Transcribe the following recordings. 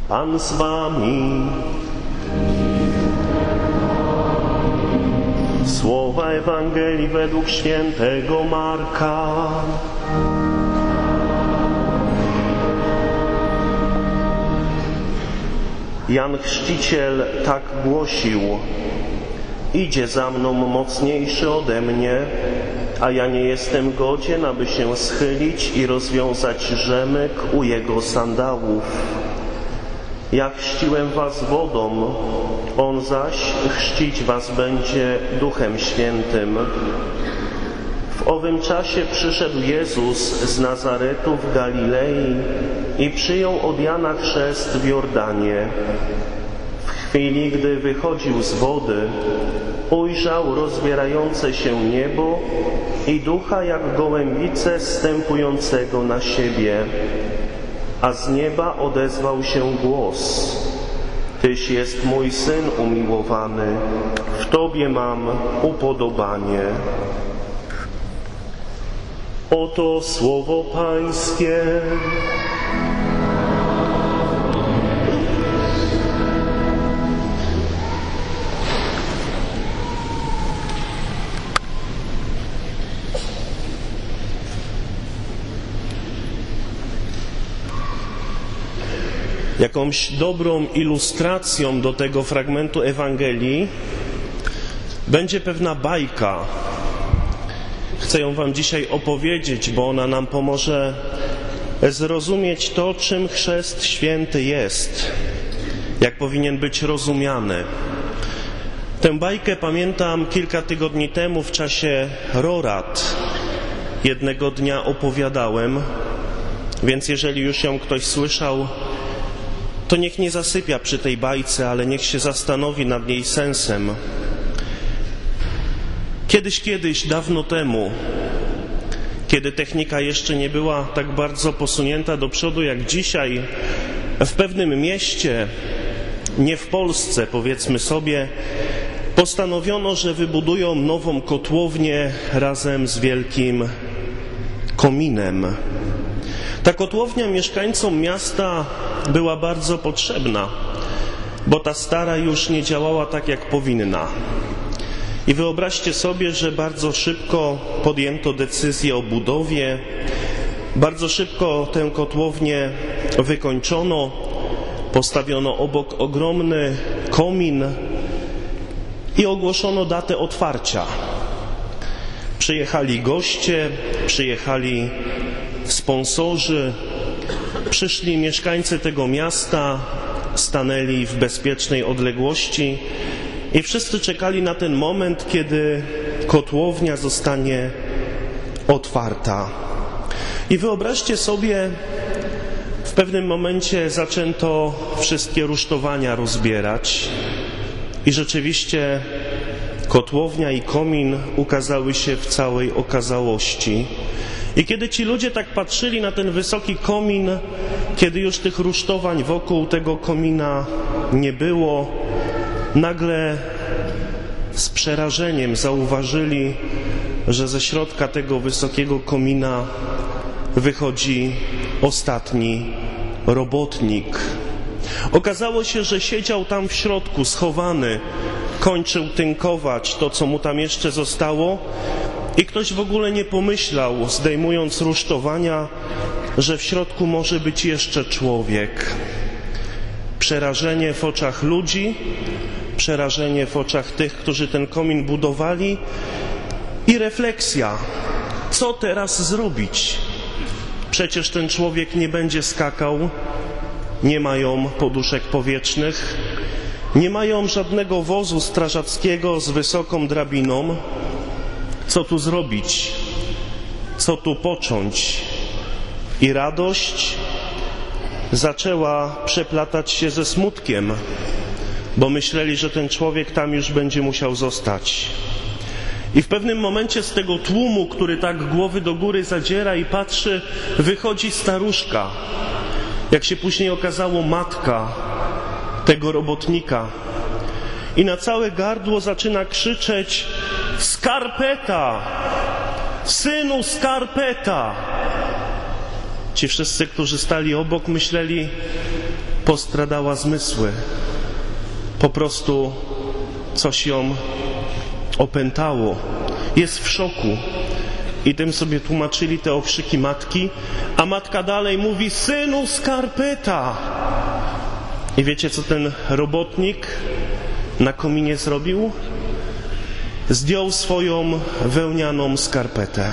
Pan z wami. Słowa Ewangelii według świętego Marka. Jan Chrzciciel tak głosił: idzie za mną mocniejszy ode mnie, a ja nie jestem godzien, aby się schylić i rozwiązać rzemek u jego sandałów. Ja chrzciłem was wodą, on zaś chrzcić was będzie Duchem Świętym. W owym czasie przyszedł Jezus z Nazaretu w Galilei i przyjął od Jana chrzest w Jordanie. W chwili, gdy wychodził z wody, ujrzał rozbierające się niebo i Ducha jak gołębicę zstępującego na siebie. A z nieba odezwał się głos: Tyś jest mój Syn umiłowany, w Tobie mam upodobanie. Oto słowo Pańskie. Jakąś dobrą ilustracją do tego fragmentu Ewangelii będzie pewna bajka. Chcę ją wam dzisiaj opowiedzieć, bo ona nam pomoże zrozumieć to, czym chrzest święty jest, jak powinien być rozumiany. Tę bajkę pamiętam kilka tygodni temu w czasie rorad. Jednego dnia opowiadałem, więc jeżeli już ją ktoś słyszał, to niech nie zasypia przy tej bajce, ale niech się zastanowi nad jej sensem. Kiedyś, dawno temu, kiedy technika jeszcze nie była tak bardzo posunięta do przodu jak dzisiaj, w pewnym mieście, nie w Polsce, powiedzmy sobie, postanowiono, że wybudują nową kotłownię razem z wielkim kominem. Ta kotłownia mieszkańcom miasta była bardzo potrzebna, bo ta stara już nie działała tak, jak powinna. I wyobraźcie sobie, że bardzo szybko podjęto decyzję o budowie, bardzo szybko tę kotłownię wykończono, postawiono obok ogromny komin i ogłoszono datę otwarcia. Przyjechali goście, przyjechali sponsorzy, przyszli mieszkańcy tego miasta, stanęli w bezpiecznej odległości i wszyscy czekali na ten moment, kiedy kotłownia zostanie otwarta. I wyobraźcie sobie, w pewnym momencie zaczęto wszystkie rusztowania rozbierać i rzeczywiście kotłownia i komin ukazały się w całej okazałości. I kiedy ci ludzie tak patrzyli na ten wysoki komin, kiedy już tych rusztowań wokół tego komina nie było, nagle z przerażeniem zauważyli, że ze środka tego wysokiego komina wychodzi ostatni robotnik. Okazało się, że siedział tam w środku, schowany, kończył tynkować to, co mu tam jeszcze zostało, i ktoś w ogóle nie pomyślał, zdejmując rusztowania, że w środku może być jeszcze człowiek. Przerażenie w oczach ludzi, przerażenie w oczach tych, którzy ten komin budowali, i refleksja. Co teraz zrobić? Przecież ten człowiek nie będzie skakał, nie mają poduszek powietrznych, nie mają żadnego wozu strażackiego z wysoką drabiną. Co tu zrobić? Co tu począć? I radość zaczęła przeplatać się ze smutkiem, bo myśleli, że ten człowiek tam już będzie musiał zostać. I w pewnym momencie z tego tłumu, który tak głowy do góry zadziera i patrzy, wychodzi staruszka. Jak się później okazało, matka tego robotnika. I na całe gardło zaczyna krzyczeć: skarpeta! Synu, skarpeta! Ci wszyscy, którzy stali obok, myśleli, postradała zmysły. Po prostu coś ją opętało. Jest w szoku. I tym sobie tłumaczyli te okrzyki matki, a matka dalej mówi: synu, skarpeta! I wiecie, co ten robotnik na kominie zrobił? Zdjął swoją wełnianą skarpetę,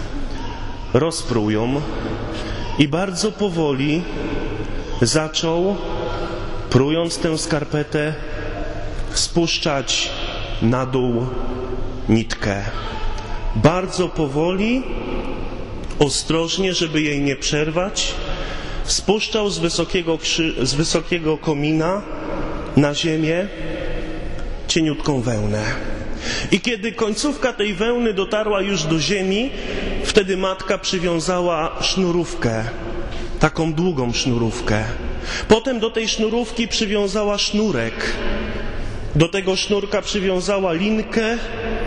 rozpruł ją i bardzo powoli zaczął, prując tę skarpetę, spuszczać na dół nitkę. Bardzo powoli, ostrożnie, żeby jej nie przerwać, spuszczał z wysokiego komina na ziemię cieniutką wełnę. I kiedy końcówka tej wełny dotarła już do ziemi, wtedy matka przywiązała sznurówkę, taką długą sznurówkę. Potem do tej sznurówki przywiązała sznurek. Do tego sznurka przywiązała linkę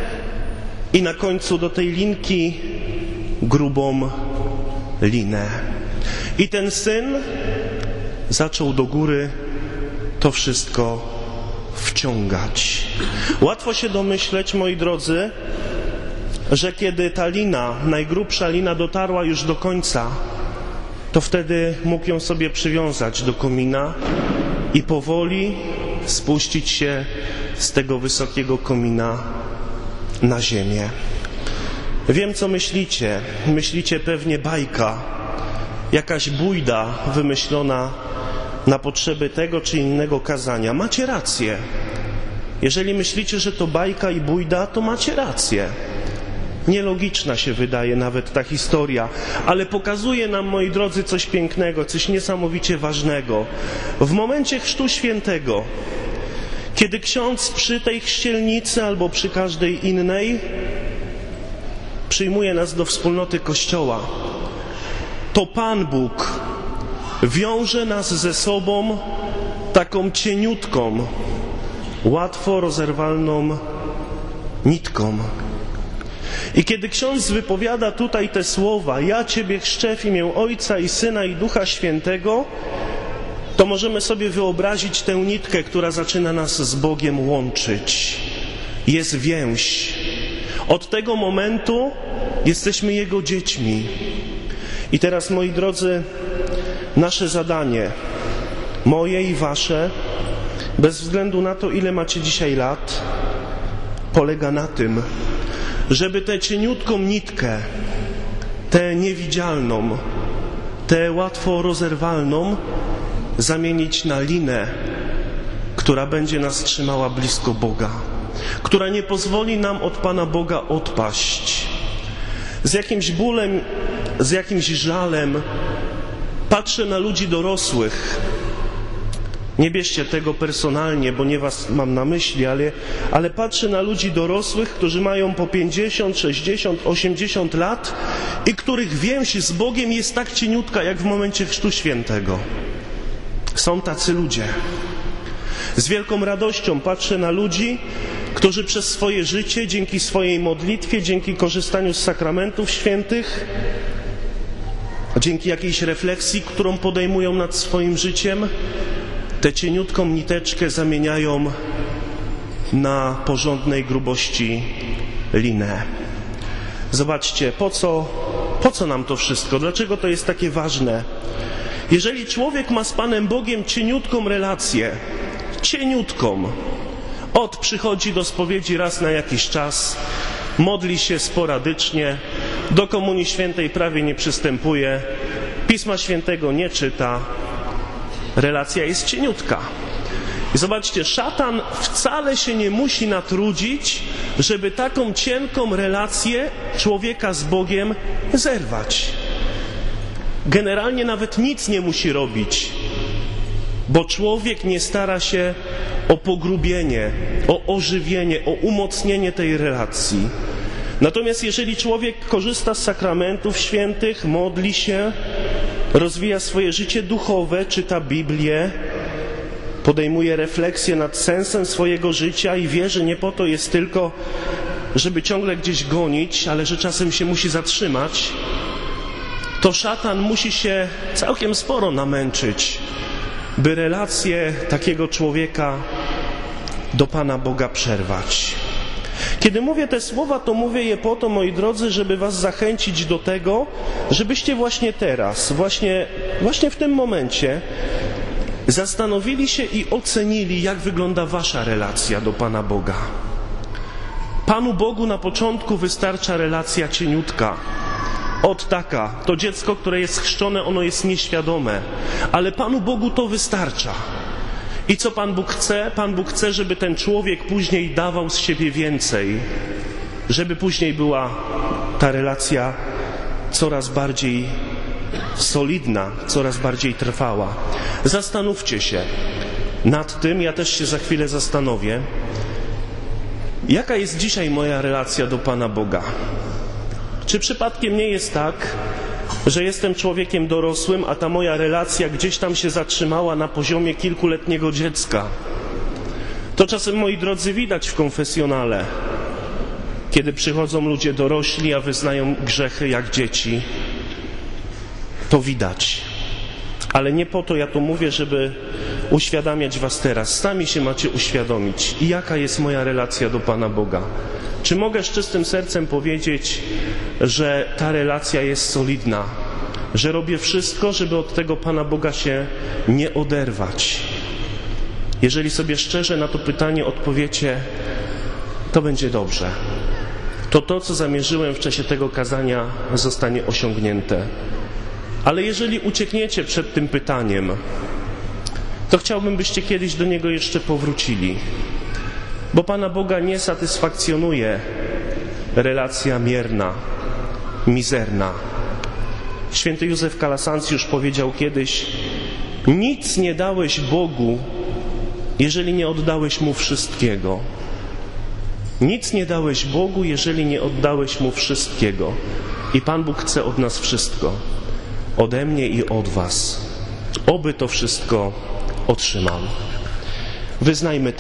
i na końcu do tej linki grubą linę. I ten syn zaczął do góry to wszystko wciągać. Łatwo się domyśleć, moi drodzy, że kiedy ta lina, najgrubsza lina, dotarła już do końca, to wtedy mógł ją sobie przywiązać do komina i powoli spuścić się z tego wysokiego komina na ziemię. Wiem, co myślicie. Myślicie pewnie bajka, jakaś bujda wymyślona na potrzeby tego czy innego kazania. Macie rację. Jeżeli myślicie, że to bajka i bujda, to macie rację. Nielogiczna się wydaje nawet ta historia, ale pokazuje nam, moi drodzy, coś pięknego, coś niesamowicie ważnego. W momencie Chrztu Świętego, kiedy ksiądz przy tej chrzcielnicy albo przy każdej innej przyjmuje nas do wspólnoty Kościoła, to Pan Bóg wiąże nas ze sobą taką cieniutką, łatwo rozerwalną nitką. I kiedy ksiądz wypowiada tutaj te słowa: ja Ciebie chrzczę w imię Ojca i Syna i Ducha Świętego, to możemy sobie wyobrazić tę nitkę, która zaczyna nas z Bogiem łączyć. Jest więź. Od tego momentu jesteśmy Jego dziećmi. I teraz, moi drodzy, nasze zadanie, moje i wasze, bez względu na to, ile macie dzisiaj lat, polega na tym, żeby tę cieniutką nitkę, tę niewidzialną, tę łatwo rozerwalną, zamienić na linę, która będzie nas trzymała blisko Boga, która nie pozwoli nam od Pana Boga odpaść. Z jakimś bólem, z jakimś żalem patrzę na ludzi dorosłych. Nie bierzcie tego personalnie, bo nie was mam na myśli, ale patrzę na ludzi dorosłych, którzy mają po 50, 60, 80 lat i których więź z Bogiem jest tak cieniutka, jak w momencie Chrztu Świętego. Są tacy ludzie. Z wielką radością patrzę na ludzi, którzy przez swoje życie, dzięki swojej modlitwie, dzięki korzystaniu z sakramentów świętych, dzięki jakiejś refleksji, którą podejmują nad swoim życiem, tę cieniutką niteczkę zamieniają na porządnej grubości linę. Zobaczcie, po co nam to wszystko? Dlaczego to jest takie ważne? Jeżeli człowiek ma z Panem Bogiem cieniutką relację, cieniutką, przychodzi do spowiedzi raz na jakiś czas, modli się sporadycznie, do Komunii Świętej prawie nie przystępuje, Pisma Świętego nie czyta, relacja jest cieniutka. I zobaczcie, szatan wcale się nie musi natrudzić, żeby taką cienką relację człowieka z Bogiem zerwać. Generalnie nawet nic nie musi robić, bo człowiek nie stara się o pogrubienie, o ożywienie, o umocnienie tej relacji. Natomiast jeżeli człowiek korzysta z sakramentów świętych, modli się, rozwija swoje życie duchowe, czyta Biblię, podejmuje refleksję nad sensem swojego życia i wie, że nie po to jest tylko, żeby ciągle gdzieś gonić, ale że czasem się musi zatrzymać, to szatan musi się całkiem sporo namęczyć, by relacje takiego człowieka do Pana Boga przerwać. Kiedy mówię te słowa, to mówię je po to, moi drodzy, żeby was zachęcić do tego, żebyście właśnie teraz, właśnie w tym momencie zastanowili się i ocenili, jak wygląda wasza relacja do Pana Boga. Panu Bogu na początku wystarcza relacja cieniutka. Taka, to dziecko, które jest chrzczone, ono jest nieświadome, ale Panu Bogu to wystarcza. I co Pan Bóg chce? Pan Bóg chce, żeby ten człowiek później dawał z siebie więcej, żeby później była ta relacja coraz bardziej solidna, coraz bardziej trwała. Zastanówcie się nad tym, ja też się za chwilę zastanowię, jaka jest dzisiaj moja relacja do Pana Boga. Czy przypadkiem nie jest tak, że jestem człowiekiem dorosłym, a ta moja relacja gdzieś tam się zatrzymała na poziomie kilkuletniego dziecka? To czasem, moi drodzy, widać w konfesjonale, kiedy przychodzą ludzie dorośli, a wyznają grzechy jak dzieci. To widać. Ale nie po to ja to mówię, żeby uświadamiać was teraz. Sami się macie uświadomić, jaka jest moja relacja do Pana Boga. Czy mogę z czystym sercem powiedzieć, że ta relacja jest solidna, że robię wszystko, żeby od tego Pana Boga się nie oderwać? Jeżeli sobie szczerze na to pytanie odpowiecie, to będzie dobrze. To, co zamierzyłem w czasie tego kazania, zostanie osiągnięte. Ale jeżeli uciekniecie przed tym pytaniem, to chciałbym, byście kiedyś do niego jeszcze powrócili. Bo Pana Boga nie satysfakcjonuje relacja mierna, mizerna. Święty Józef Kalasancjusz powiedział kiedyś: nic nie dałeś Bogu, jeżeli nie oddałeś Mu wszystkiego. Nic nie dałeś Bogu, jeżeli nie oddałeś Mu wszystkiego. I Pan Bóg chce od nas wszystko. Ode mnie i od was. Oby to wszystko otrzymał. Wyznajmy